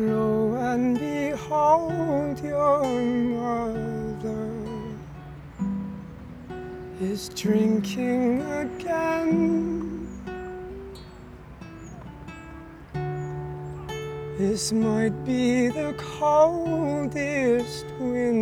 Lo and behold, your mother is drinking again. This might be the coldest winter